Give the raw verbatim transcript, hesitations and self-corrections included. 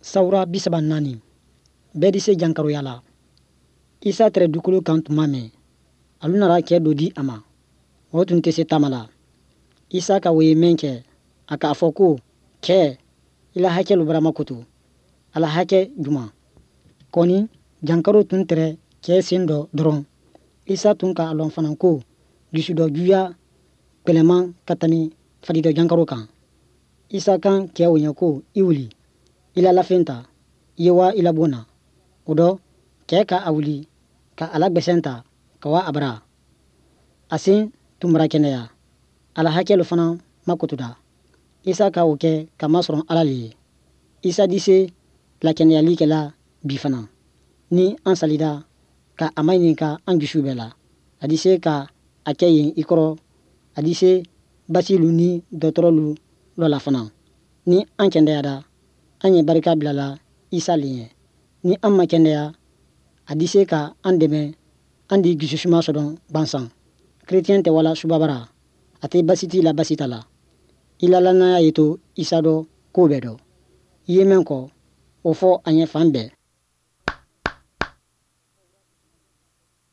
Sawura bisaba naani bɛɛ di se jankaroya la. Isa tɛrɛ dukolo kan tuma mɛn alu nana kɛ dɔ di a ma. O tun tɛ se taama la. Isa ka o ye mɛn kɛ a k'a fɔ ko kɛ i la hakɛ lubarama koto ala hakɛ juma kɔni jankaro tun tɛrɛ kɛ sen dɔ dɔrɔn. Isa tun ka lɔn fana ko dusu dɔ juya kpɛlɛman ka tɛmɛ fadidɔ jankaro kan. Isa kan kɛ o ɲɛ ko i wuli i la lafɛn ta i ye wa i la bon na o dɔ kɛ ka a wuli ka ala gbɛsɛn ta ka wa a bara a sen tun bara kɛnɛya ala hakɛ lo fana ma kotoda. Isa ka o kɛ ka masɔrɔ ala le ye. Isa di se la kɛnɛyali kɛla bi fana ni an salida ka a ma ɲini ka an jusu bɛɛ la. A di se ka a kɛ yen i kɔrɔ a di se basi lu ni dɔtɔrɔ lu lɔ la fana ni an kɛnɛyara an ye barika bila la Isa le ye. Ni an ma kɛnɛya a di se ka an dɛmɛ an di jususuma sɔdɔn bansan. Chrétien tɛ wala subabara a tɛ basi t'i la basi ta la. I la lanaya ye to Isa dɔ ko bɛɛ dɔ. I ye mɛn kɔ o fɔ an ye fan bɛɛ.